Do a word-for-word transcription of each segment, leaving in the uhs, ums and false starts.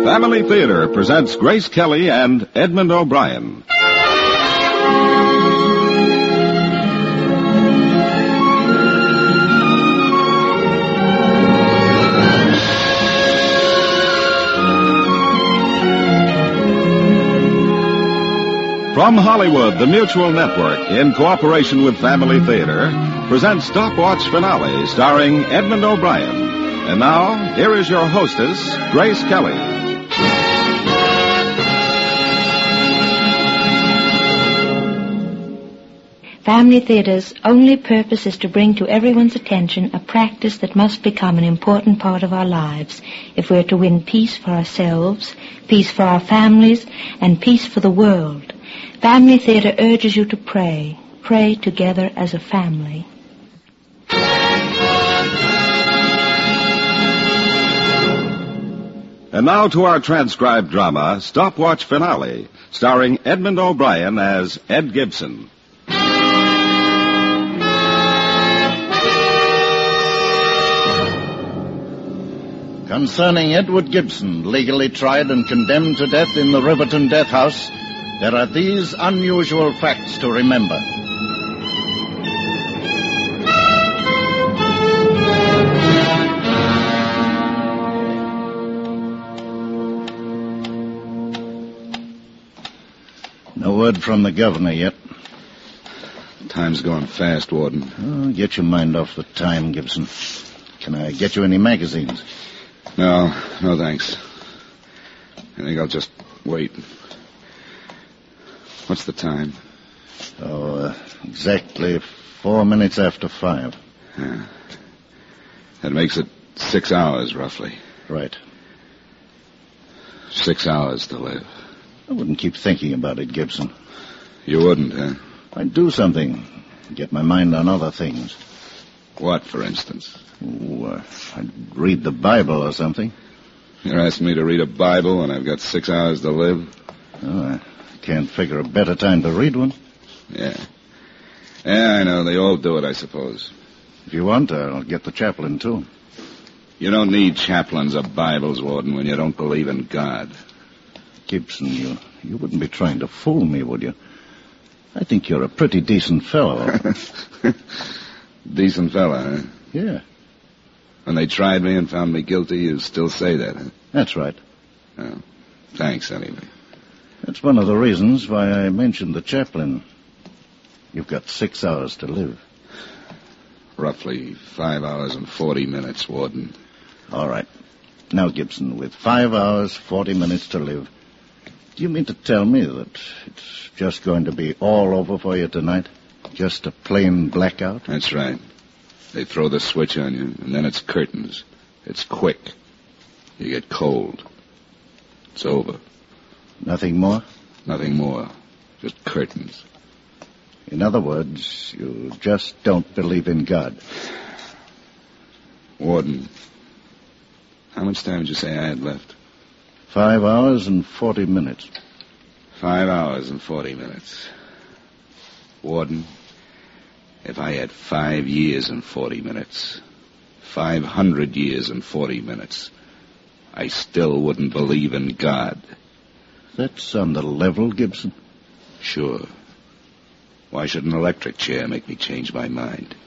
Family Theater presents Grace Kelly and Edmund O'Brien. From Hollywood, the Mutual Network, in cooperation with Family Theater, presents Stopwatch Finale, starring Edmund O'Brien. And now, here is your hostess, Grace Kelly. Family Theater's only purpose is to bring to everyone's attention a practice that must become an important part of our lives if we're to win peace for ourselves, peace for our families, and peace for the world. Family Theater urges you to pray. Pray together as a family. And now to our transcribed drama, Stopwatch Finale, starring Edmund O'Brien as Ed Gibson. Concerning Edward Gibson, legally tried and condemned to death in the Riverton Death House, there are these unusual facts to remember. No word from the governor yet. Time's going fast, Warden. Oh, get your mind off the time, Gibson. Can I get you any magazines? No, no thanks. I think I'll just wait. What's the time? Oh, uh, exactly four minutes after five. Yeah. That makes it six hours, roughly. Right. Six hours to live. I wouldn't keep thinking about it, Gibson. You wouldn't, huh? I'd do something. Get my mind on other things. What, for instance? Oh, uh, I'd read the Bible or something. You're asking me to read a Bible when I've got six hours to live? Oh, I can't figure a better time to read one. Yeah. Yeah, I know. They all do it, I suppose. If you want, I'll get the chaplain, too. You don't need chaplains or Bibles, Warden, when you don't believe in God. Gibson, you, you wouldn't be trying to fool me, would you? I think you're a pretty decent fellow. Decent fella, huh? Yeah. When they tried me and found me guilty, you still say that, huh? That's right. Oh, thanks, anyway. That's one of the reasons why I mentioned the chaplain. You've got six hours to live. Roughly five hours and forty minutes, Warden. All right. Now, Gibson, with five hours, forty minutes to live, do you mean to tell me that it's just going to be all over for you tonight? Just a plain blackout? That's right. They throw the switch on you, and then it's curtains. It's quick. You get cold. It's over. Nothing more? Nothing more. Just curtains. In other words, you just don't believe in God. Warden, how much time did you say I had left? Five hours and forty minutes. Five hours and forty minutes. Warden, if I had five years and forty minutes, five hundred years and forty minutes, I still wouldn't believe in God. That's on the level, Gibson? Sure. Why should an electric chair make me change my mind?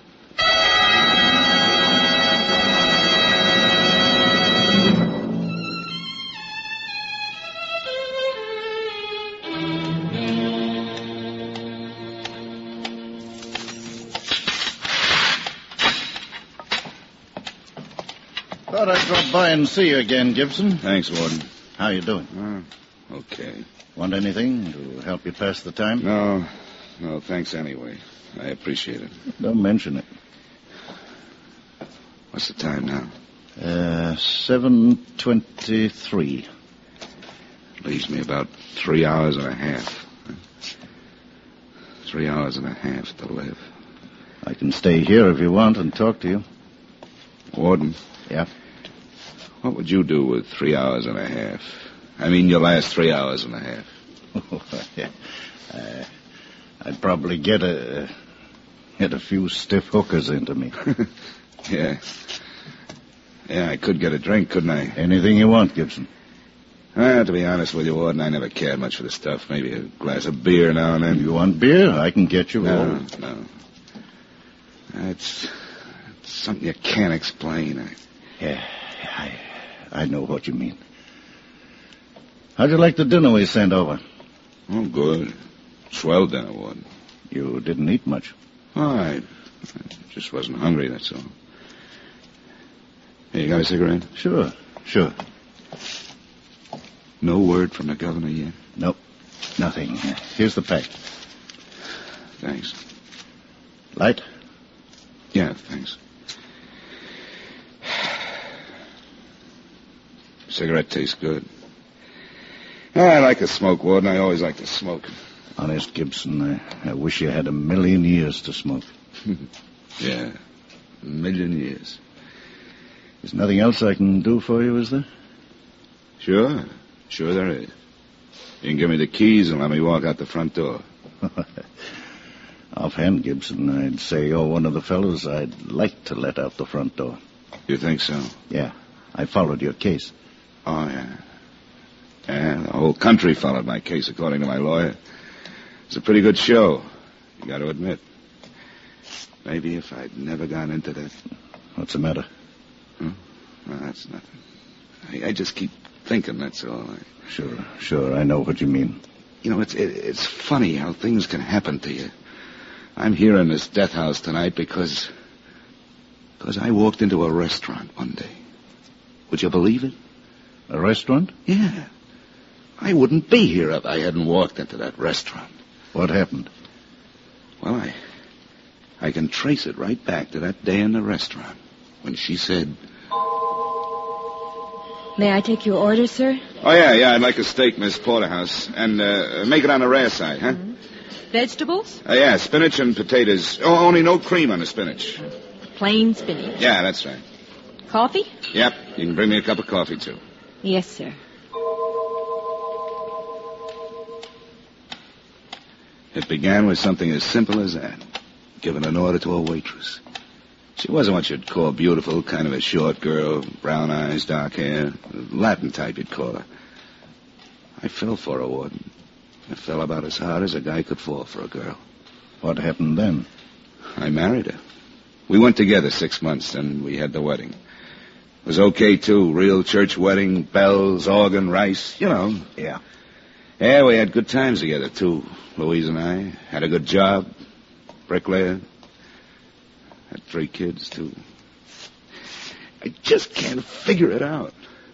Thought I'd drop by and see you again, Gibson. Thanks, Warden. How you doing? Oh, okay. Want anything to help you pass the time? No, no, thanks anyway. I appreciate it. Don't mention it. What's the time now? Uh, seven twenty-three. Leaves me about three hours and a half. Three hours and a half to live. I can stay here if you want and talk to you. Warden? Yeah? What would you do with three hours and a half? I mean, your last three hours and a half. uh, I'd probably get a get a few stiff hookers into me. Yeah. Yeah, I could get a drink, couldn't I? Anything you want, Gibson. Well, to be honest with you, Warden, I never cared much for the stuff. Maybe a glass of beer now and then. You want beer? I can get you No, one. no. It's, it's something you can't explain. I... Yeah, I, I know what you mean. How'd you like the dinner we sent over? Oh, good. Swell dinner, Warden. You didn't eat much. All right. I just wasn't hungry, that's all. Hey, you got a cigarette? Sure, sure. No word from the governor yet? Nope, nothing. Here's the pack. Thanks. Light? Yeah, thanks. Cigarette tastes good. I like to smoke, Warden. I always like to smoke. Honest, Gibson, I, I wish you had a million years to smoke. Yeah, a million years. There's nothing else I can do for you, is there? Sure. Sure there is. You can give me the keys and let me walk out the front door. Offhand, Gibson, I'd say you're one of the fellows I'd like to let out the front door. You think so? Yeah. I followed your case. Oh, yeah. Yeah, the whole country followed my case, according to my lawyer. It's a pretty good show, you got to admit. Maybe if I'd never gone into that... What's the matter? Huh? Well, that's nothing. I, I just keep thinking, that's all. I... Sure, sure, I know what you mean. You know, it's it, it's funny how things can happen to you. I'm here in this death house tonight because... because I walked into a restaurant one day. Would you believe it? A restaurant? Yeah. I wouldn't be here if I hadn't walked into that restaurant. What happened? Well, I... I can trace it right back to that day in the restaurant when she said... May I take your order, sir? Oh, yeah, yeah, I'd like a steak, Miss Porterhouse. And uh, make it on the rare side, huh? Mm-hmm. Vegetables? Uh, yeah, spinach and potatoes. Oh, only no cream on the spinach. Plain spinach. Yeah, that's right. Coffee? Yep, you can bring me a cup of coffee, too. Yes, sir. It began with something as simple as that. Giving an order to a waitress. She wasn't what you'd call beautiful, kind of a short girl, brown eyes, dark hair, Latin type you'd call her. I fell for her, Warden. I fell about as hard as a guy could fall for a girl. What happened then? I married her. We went together six months, and we had the wedding. It was okay, too. Real church wedding, bells, organ, rice, you know. Yeah. Yeah, we had good times together, too, Louise and I. Had a good job, bricklayer. Had three kids, too. I just can't figure it out.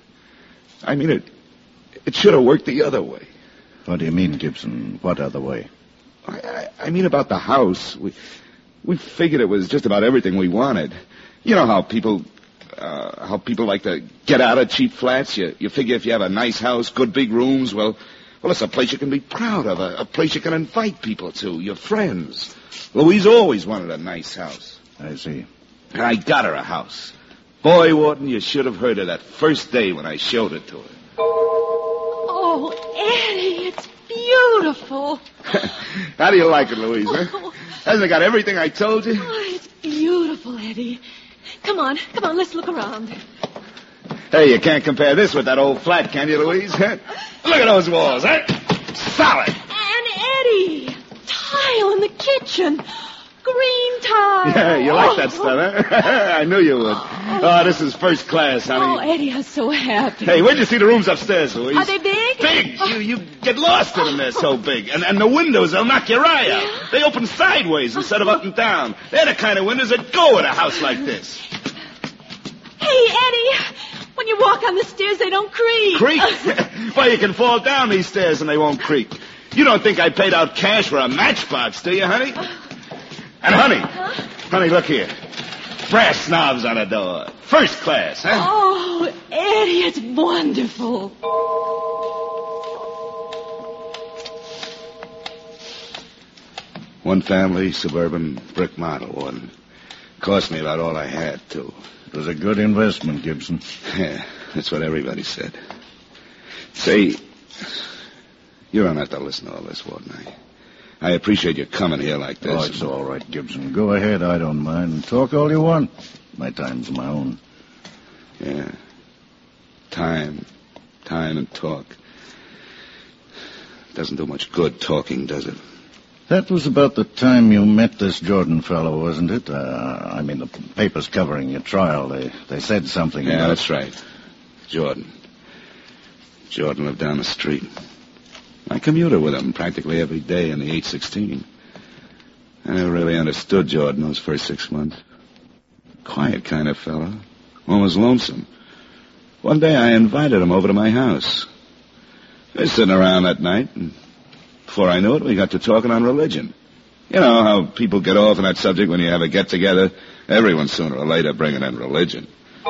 I mean, it it should have worked the other way. What do you mean, Gibson? What other way? I, I, I mean about the house. We we figured it was just about everything we wanted. You know how people uh, how people like to get out of cheap flats? You, you figure if you have a nice house, good big rooms, well, well, it's a place you can be proud of, a, a place you can invite people to, your friends. Louise always wanted a nice house. I see. And I got her a house. Boy, Warden, you should have heard her that first day when I showed it to her. Oh, Eddie, it's beautiful. How do you like it, Louise, huh? Oh. Hasn't it got everything I told you? Oh, it's beautiful, Eddie. Come on, come on, let's look around. Hey, you can't compare this with that old flat, can you, Louise? Huh? Look at those walls, huh? Solid. And Eddie, tile in the kitchen. Green tile. Yeah, you like that stuff, huh? I knew you would. Oh, this is first class, honey. Oh, Eddie, I'm so happy. Hey, where'd you see the rooms upstairs, Louise? Are they big? Big. You you get lost in them. They're so big. And and the windows, they'll knock your eye out. Yeah. They open sideways instead of up and down. They're the kind of windows that go in a house like this. Hey, Eddie, when you walk on the stairs, they don't creak. Creak? Well, you can fall down these stairs and they won't creak. You don't think I paid out cash for a matchbox, do you, honey? And honey, Huh? honey, look here. Brass knobs on the door. First class, huh? Oh, Eddie, it's wonderful. One family, suburban brick model, Warden. Cost me about all I had, too. It was a good investment, Gibson. Yeah, that's what everybody said. Say, you don't have to listen to all this, Warden. I, I appreciate you coming here like this. Oh, it's all right, Gibson. Go ahead. I don't mind. Talk all you want. My time's my own. Yeah. Time. Time and talk. Doesn't do much good talking, does it? That was about the time you met this Jordan fellow, wasn't it? Uh, I mean, the papers covering your trial, they, they said something Yeah, about... that's right. Jordan. Jordan lived down the street. I commuted with him practically every day in the eight sixteen. I never really understood Jordan those first six months. Quiet kind of fellow. Almost lonesome. One day I invited him over to my house. We were sitting around that night, and before I knew it, we got to talking on religion. You know how people get off on that subject when you have a get-together? Everyone sooner or later bringing in religion.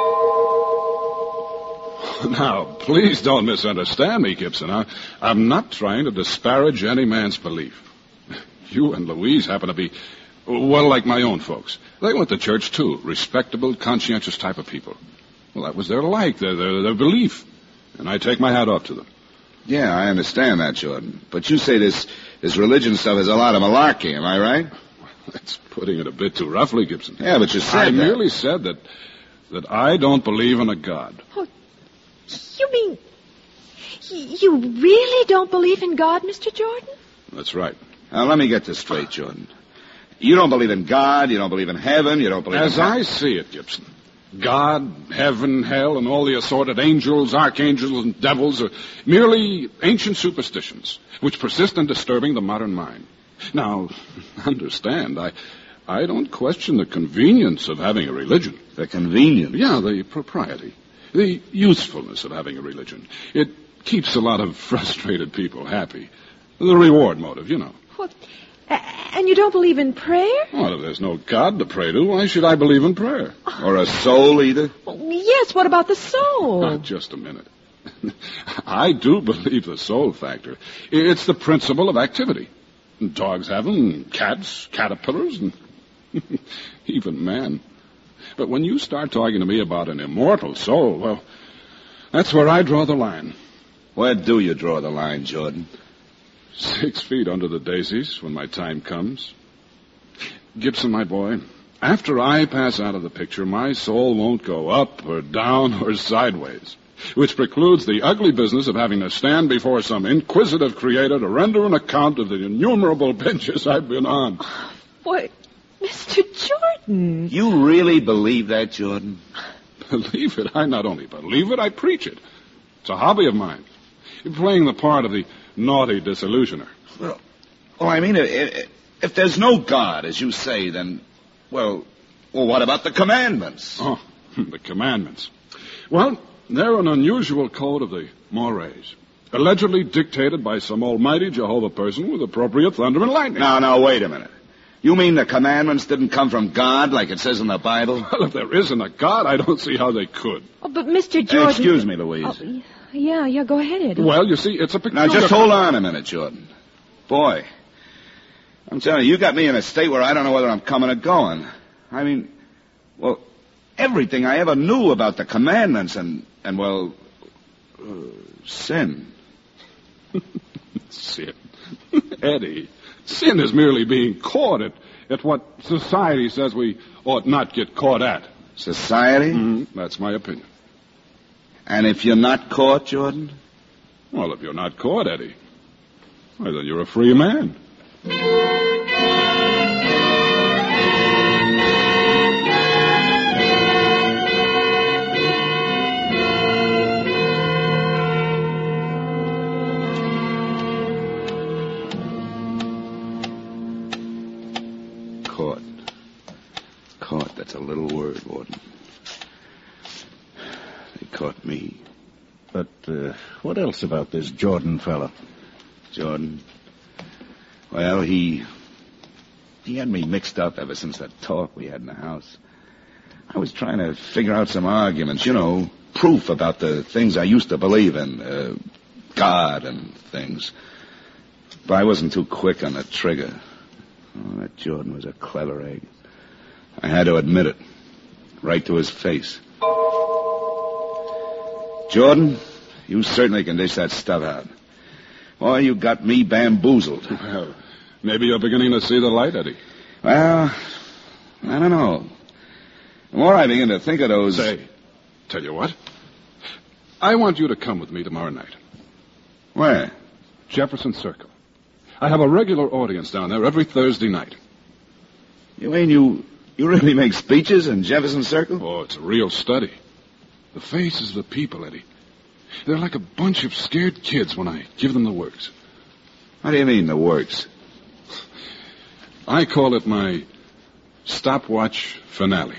Now, please don't misunderstand me, Gibson. I, I'm not trying to disparage any man's belief. You and Louise happen to be, well, like my own folks. They went to church, too. Respectable, conscientious type of people. Well, that was their like, their, their, their belief. And I take my hat off to them. Yeah, I understand that, Jordan. But you say this, this religion stuff is a lot of malarkey, am I right? That's putting it a bit too roughly, Gibson. Yeah, but you said I that. merely said that, that I don't believe in a God. Oh, you mean you really don't believe in God, Mister Jordan? That's right. Now, let me get this straight, Jordan. You don't believe in God, you don't believe in heaven, you don't believe As in... I see it, Gibson, God, heaven, hell, and all the assorted angels, archangels, and devils are merely ancient superstitions which persist in disturbing the modern mind. Now, understand, I I don't question the convenience of having a religion. The convenience? Yeah, the propriety, the usefulness of having a religion. It keeps a lot of frustrated people happy. The reward motive, you know. What? And you don't believe in prayer? Well, if there's no God to pray to, why should I believe in prayer? Or a soul, either? Well, yes, what about the soul? Ah, just a minute. I do believe the soul factor. It's the principle of activity. Dogs have them, cats, caterpillars, and even man. But when you start talking to me about an immortal soul, well, that's where I draw the line. Where do you draw the line, Jordan? Six feet under the daisies when my time comes. Gibson, my boy, after I pass out of the picture, my soul won't go up or down or sideways, which precludes the ugly business of having to stand before some inquisitive creator to render an account of the innumerable benches I've been on. Why, Mister Jordan. You really believe that, Jordan? Believe it? I not only believe it, I preach it. It's a hobby of mine. Playing the part of the naughty disillusioner. Well, well I mean, if, if there's no God, as you say, then, well, well, what about the commandments? Oh, the commandments. Well, they're an unusual code of the mores, allegedly dictated by some almighty Jehovah person with appropriate thunder and lightning. Now, now, wait a minute. You mean the commandments didn't come from God, like it says in the Bible? Well, if there isn't a God, I don't see how they could. Oh, but Mister Jordan... Excuse me, Louise. Oh, yeah, yeah, go ahead, Eddie. Well, you see, it's a peculiar... Now, just hold on a minute, Jordan. Boy, I'm telling you, you got me in a state where I don't know whether I'm coming or going. I mean, well, everything I ever knew about the commandments and, and well, uh, sin. Sin. Eddie, sin is merely being caught at, at what society says we ought not get caught at. Society? Mm-hmm. That's my opinion. And if you're not caught, Jordan? Well, if you're not caught, Eddie, well, then you're a free man. Caught. Caught, that's a little word, Warden. They caught me. But uh, what else about this Jordan fella? Jordan? Well, he... He had me mixed up ever since that talk we had in the house. I was trying to figure out some arguments, you know, proof about the things I used to believe in, uh, God and things. But I wasn't too quick on the trigger. Oh, that Jordan was a clever egg. I had to admit it. Right to his face. Jordan, you certainly can dish that stuff out. Boy, you got me bamboozled. Well, maybe you're beginning to see the light, Eddie. Well, I don't know. The more I begin to think of those... Say, tell you what. I want you to come with me tomorrow night. Where? Jefferson Circle. I have a regular audience down there every Thursday night. You mean you, you really make speeches in Jefferson Circle? Oh, it's a real study. The faces of the people, Eddie. They're like a bunch of scared kids when I give them the works. What do you mean, the works? I call it my stopwatch finale.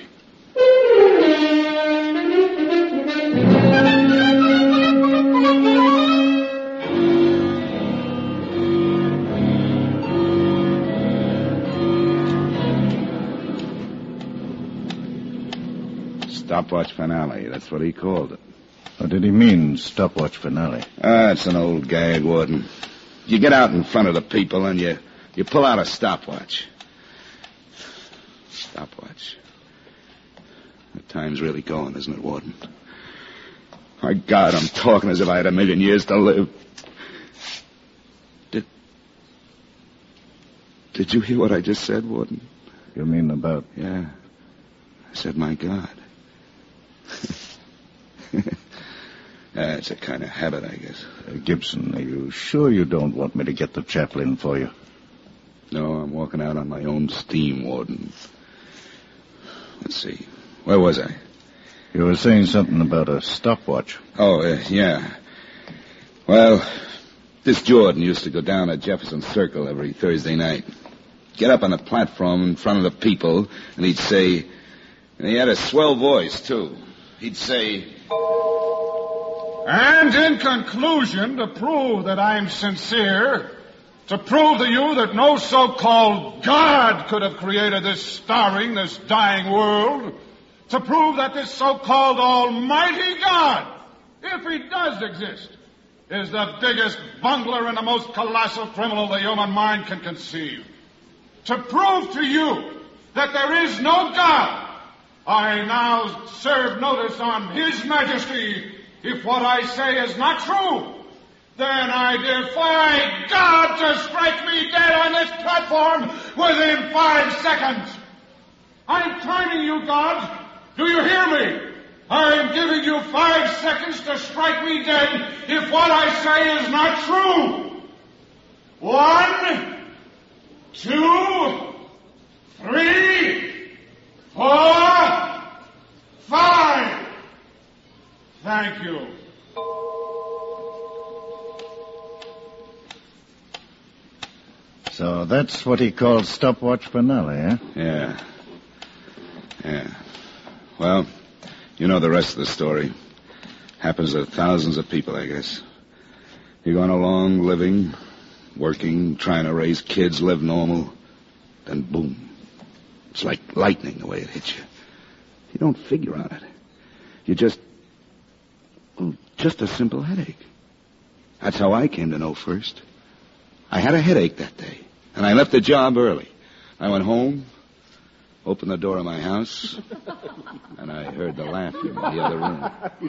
Stopwatch finale, that's what he called it. What did he mean, stopwatch finale? Ah, it's an old gag, Warden. You get out in front of the people and you, you pull out a stopwatch. Stopwatch. The time's really going, isn't it, Warden? My God, I'm talking as if I had a million years to live. Did... Did you hear what I just said, Warden? You mean about... Yeah. I said, my God. Uh, it's a kind of habit, I guess. Uh, Gibson, are you sure you don't want me to get the chaplain for you? No, I'm walking out on my own steam, Warden. Let's see. Where was I? You were saying something about a stopwatch. Oh, uh, yeah. Well, this Jordan used to go down at Jefferson Circle every Thursday night. Get up on the platform in front of the people, and he'd say... And he had a swell voice, too. He'd say... And in conclusion, to prove that I'm sincere, to prove to you that no so-called God could have created this starring, this dying world, to prove that this so-called almighty God, if he does exist, is the biggest bungler and the most colossal criminal the human mind can conceive. To prove to you that there is no God, I now serve notice on His Majesty. If what I say is not true, then I defy God to strike me dead on this platform within five seconds. I'm timing you, God. Do you hear me? I'm giving you five seconds to strike me dead if what I say is not true. One, two, three, four, five. Thank you. So that's what he called stopwatch finale, eh? Yeah. Yeah. Well, you know the rest of the story. Happens to thousands of people, I guess. You're going along, living, working, trying to raise kids, live normal. Then boom. It's like lightning the way it hits you. You don't figure on it. You just... Well, just a simple headache. That's how I came to know first. I had a headache that day, and I left the job early. I went home, opened the door of my house, and I heard the laughing in the other room.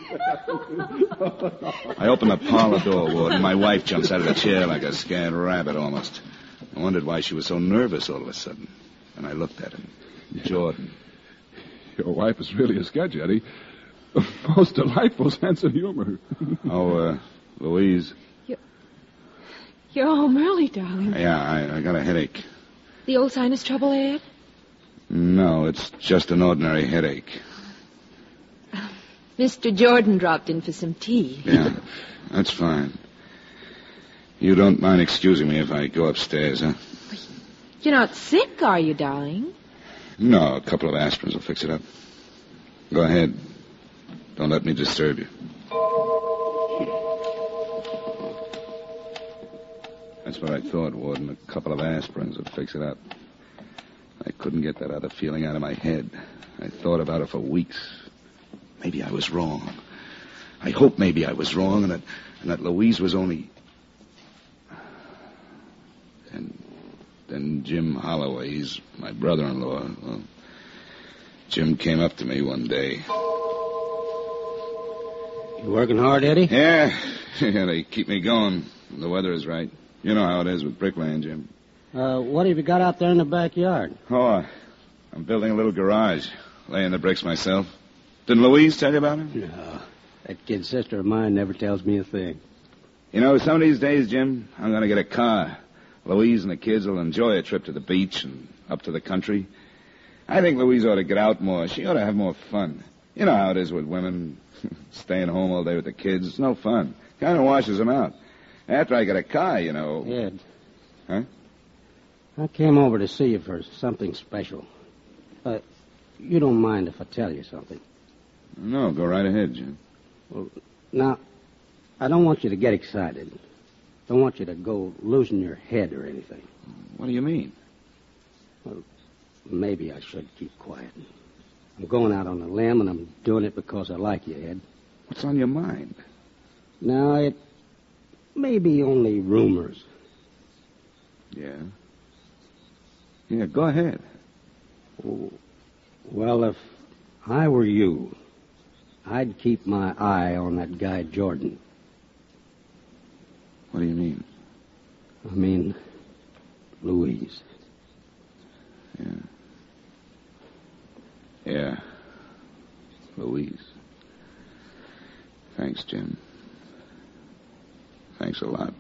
I opened the parlor door, Ward, and my wife jumps out of the chair like a scared rabbit almost. I wondered why she was so nervous all of a sudden. And I looked at him. Jordan. Your wife is really a sketch, Eddie. Most delightful sense of humor. Oh, uh, Louise. You're, you're home early, darling. Yeah, I, I got a headache. The old sinus trouble, Ed? No, it's just an ordinary headache. Uh, Mister Jordan dropped in for some tea. Yeah, that's fine. You don't mind excusing me if I go upstairs, huh? You're not sick, are you, darling? No, a couple of aspirins will fix it up. Go ahead. Don't let me disturb you. That's what I thought, Warden. A couple of aspirins would fix it up. I couldn't get that other feeling out of my head. I thought about it for weeks. Maybe I was wrong. I hope maybe I was wrong and that, and that Louise was only... And then Jim Holloway, he's my brother-in-law. Well, Jim came up to me one day. You working hard, Eddie? Yeah. Yeah, they keep me going when the weather is right. You know how it is with bricklaying, Jim. Uh, what have you got out there in the backyard? Oh, I'm building a little garage, laying the bricks myself. Didn't Louise tell you about it? No. That kid sister of mine never tells me a thing. You know, some of these days, Jim, I'm going to get a car. Louise and the kids will enjoy a trip to the beach and up to the country. I think Louise ought to get out more. She ought to have more fun. You know how it is with women, staying home all day with the kids. It's no fun. Kind of washes them out. After I get a car, you know. Ed. Huh? I came over to see you for something special. Uh, you don't mind if I tell you something? No, go right ahead, Jim. Well, now, I don't want you to get excited. Don't want you to go losing your head or anything. What do you mean? Well, maybe I should keep quiet. I'm going out on a limb, and I'm doing it because I like you, Ed. What's on your mind? Now, it may be only rumors. Yeah? Yeah, go ahead. Well, if I were you, I'd keep my eye on that guy Jordan. What do you mean? I mean, Louise. Yeah. Yeah. Louise. Thanks, Jim. Thanks a lot.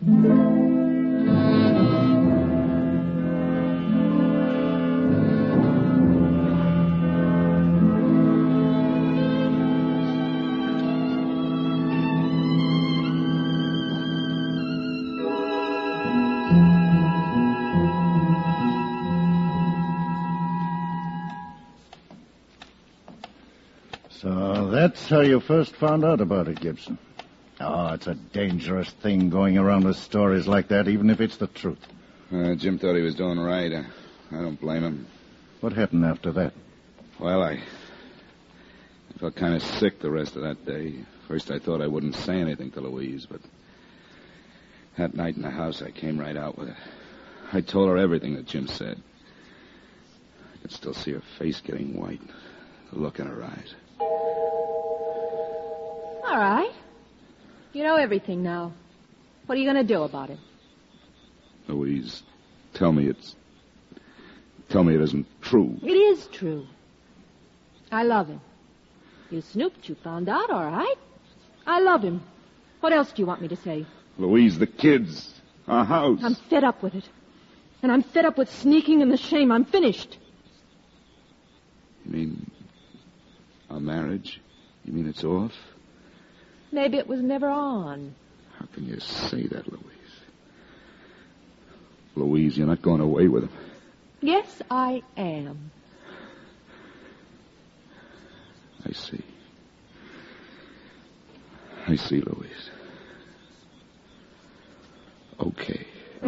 So that's how you first found out about it, Gibson. Oh, it's a dangerous thing going around with stories like that, even if it's the truth. Uh, Jim thought he was doing right. I, I don't blame him. What happened after that? Well, I, I felt kind of sick the rest of that day. First, I thought I wouldn't say anything to Louise, but that night in the house, I came right out with it. I told her everything that Jim said. I could still see her face getting white, the look in her eyes. All right. You know everything now. What are you going to do about it? Louise, tell me it's... Tell me it isn't true. It is true. I love him. You snooped, you found out, all right. I love him. What else do you want me to say? Louise, the kids, our house. I'm fed up with it. And I'm fed up with sneaking and the shame. I'm finished. You mean our marriage? You mean it's off? Maybe it was never on. How can you say that, Louise? Louise, you're not going away with him. Yes, I am. I see. I see, Louise. Okay.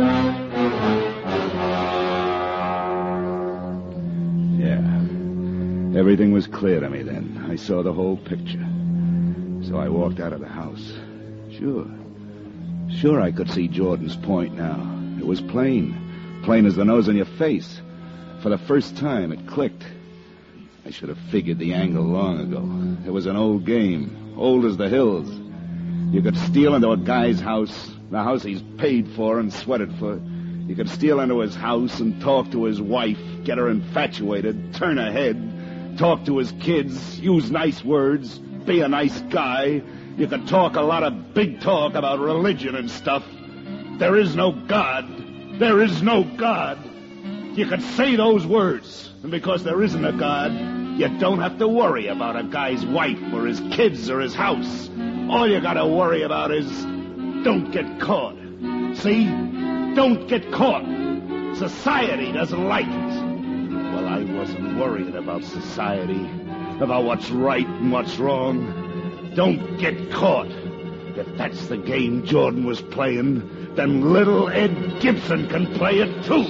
Yeah. Everything was clear to me then. I saw the whole picture. So I walked out of the house. Sure. Sure I could see Jordan's point now. It was plain. Plain as the nose on your face. For the first time, it clicked. I should have figured the angle long ago. It was an old game. Old as the hills. You could steal into a guy's house, the house he's paid for and sweated for. You could steal into his house and talk to his wife, get her infatuated, turn her head, talk to his kids, use nice words, be a nice guy. You could talk a lot of big talk about religion and stuff. There is no God. There is no God. You could say those words, and because there isn't a God, you don't have to worry about a guy's wife or his kids or his house. All you gotta worry about is don't get caught. See? Don't get caught. Society doesn't like it. Well, I wasn't worried about society, about what's right and what's wrong. Don't get caught. If that's the game Jordan was playing, then little Ed Gibson can play it too.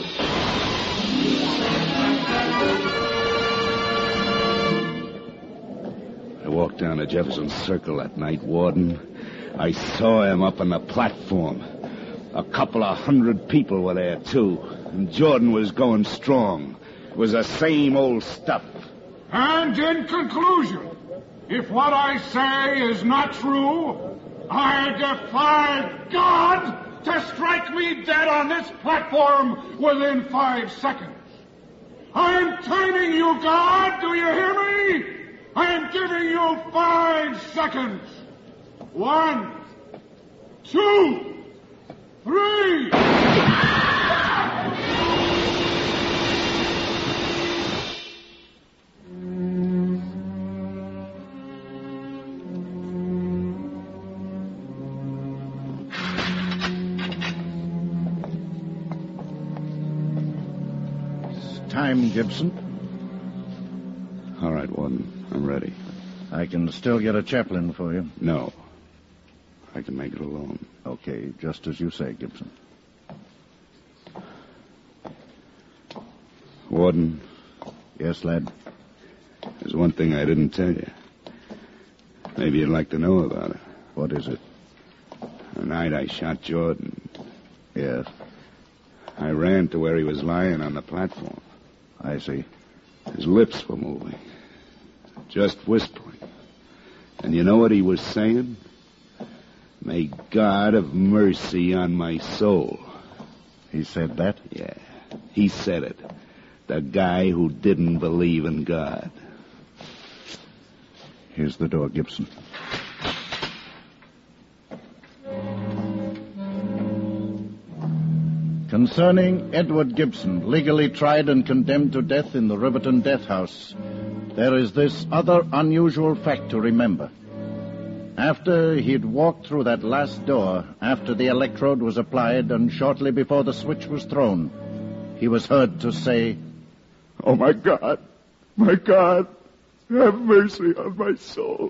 I walked down to Jefferson Circle that night, Warden. I saw him up on the platform. A couple of hundred people were there, too. And Jordan was going strong. It was the same old stuff. And in conclusion, if what I say is not true, I defy God to strike me dead on this platform within five seconds. I'm timing you, God. Do you hear me? I'm giving you five seconds. One, two, three. Time, Gibson. All right, Warden. I'm ready. I can still get a chaplain for you. No. I can make it alone. Okay, just as you say, Gibson. Warden. Yes, lad? There's one thing I didn't tell you. Maybe you'd like to know about it. What is it? The night I shot Jordan. Yes. I ran to where he was lying on the platform. I see. His lips were moving. Just whispering. And you know what he was saying? May God have mercy on my soul. He said that? Yeah, he said it. The guy who didn't believe in God. Here's the door, Gibson. Concerning Edward Gibson, legally tried and condemned to death in the Riverton Death House, there is this other unusual fact to remember. After he'd walked through that last door, after the electrode was applied and shortly before the switch was thrown, he was heard to say, "Oh, my God, my God, have mercy on my soul."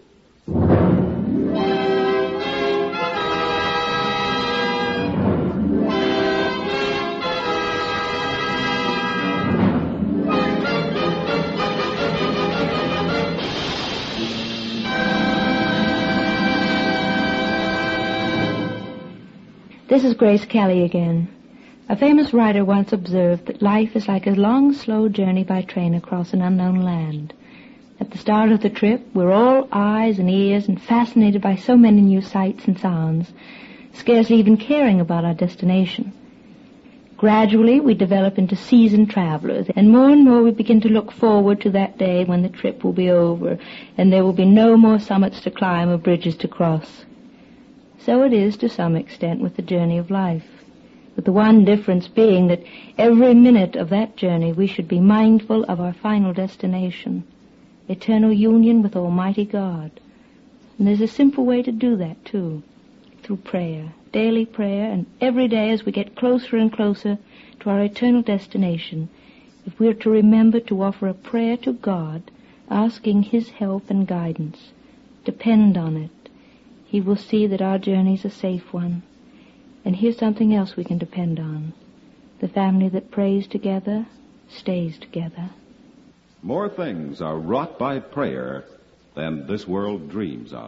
This is Grace Kelly again. A famous writer once observed that life is like a long, slow journey by train across an unknown land. At the start of the trip, we're all eyes and ears and fascinated by so many new sights and sounds, scarcely even caring about our destination. Gradually, we develop into seasoned travelers, and more and more we begin to look forward to that day when the trip will be over, and there will be no more summits to climb or bridges to cross. So it is to some extent with the journey of life, with the one difference being that every minute of that journey we should be mindful of our final destination, eternal union with Almighty God. And there's a simple way to do that, too, through prayer, daily prayer, and every day as we get closer and closer to our eternal destination, if we're to remember to offer a prayer to God, asking His help and guidance, depend on it. He will see that our journey's a safe one. And here's something else we can depend on. The family that prays together stays together. More things are wrought by prayer than this world dreams of.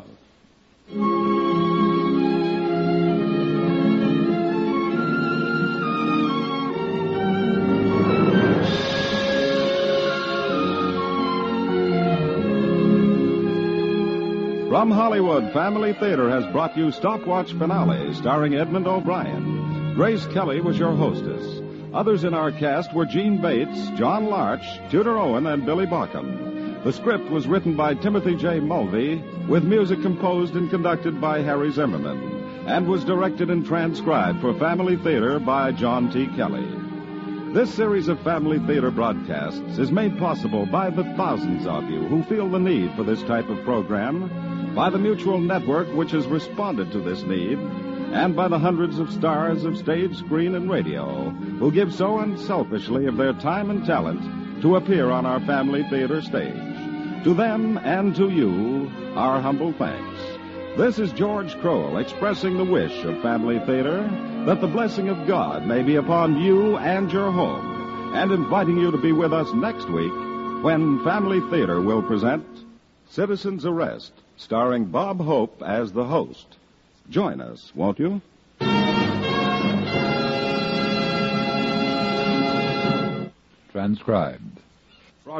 From Hollywood, Family Theater has brought you Stopwatch Finale, starring Edmund O'Brien. Grace Kelly was your hostess. Others in our cast were Gene Bates, John Larch, Tudor Owen, and Billy Bockham. The script was written by Timothy J. Mulvey, with music composed and conducted by Harry Zimmerman, and was directed and transcribed for Family Theater by John T. Kelly. This series of Family Theater broadcasts is made possible by the thousands of you who feel the need for this type of program, by the Mutual Network, which has responded to this need, and by the hundreds of stars of stage, screen, and radio who give so unselfishly of their time and talent to appear on our Family Theater stage. To them and to you, our humble thanks. This is George Crowell expressing the wish of Family Theater that the blessing of God may be upon you and your home, and inviting you to be with us next week when Family Theater will present Citizen's Arrest, starring Bob Hope as the host. Join us, won't you? Transcribed